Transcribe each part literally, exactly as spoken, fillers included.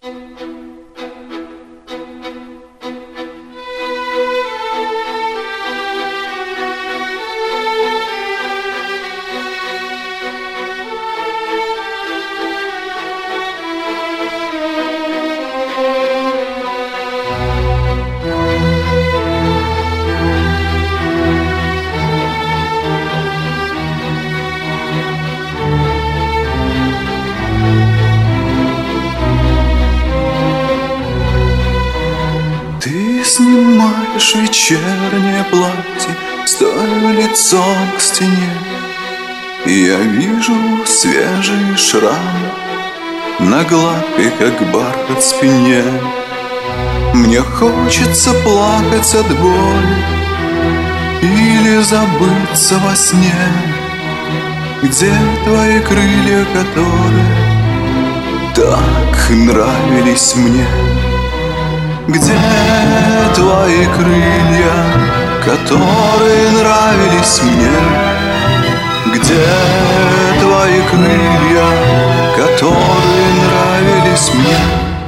Снимаешь вечернее платье, стоя лицом к стене, и я вижу свежие шрамы на гладкой, как бархат, спине. Мне хочется плакать от боли или забыться во сне. Где твои крылья, которые так нравились мне? Где твои крылья, которые нравились мне? Где твои крылья, которые нравились мне?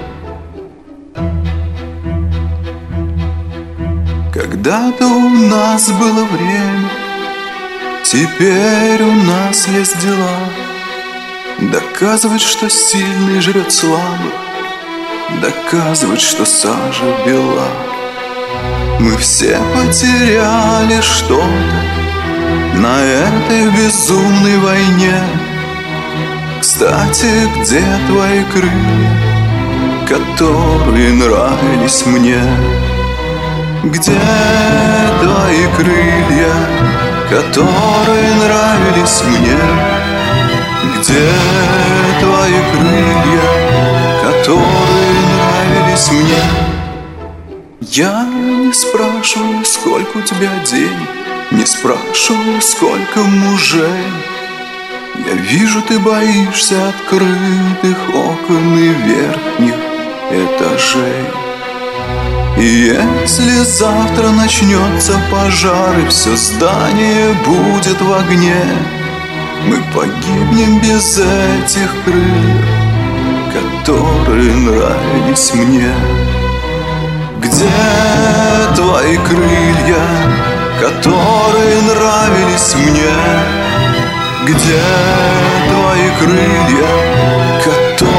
Когда-то у нас было время, теперь у нас есть дела. Доказывать, что сильный жрет слабых, доказывать, что сажа бела. Мы все потеряли что-то на этой безумной войне. Кстати, где твои крылья, которые нравились мне? Где твои крылья, которые нравились мне? Где твои крылья, которые нравились мне? Я не спрашиваю, сколько у тебя денег, не спрашиваю, сколько мужей. Я вижу, ты боишься открытых окон и верхних этажей. И если завтра начнется пожар и все здание будет в огне, мы погибнем без этих крыльев, которые нравились мне. Где твои крылья, которые нравились мне? Где твои крылья, которые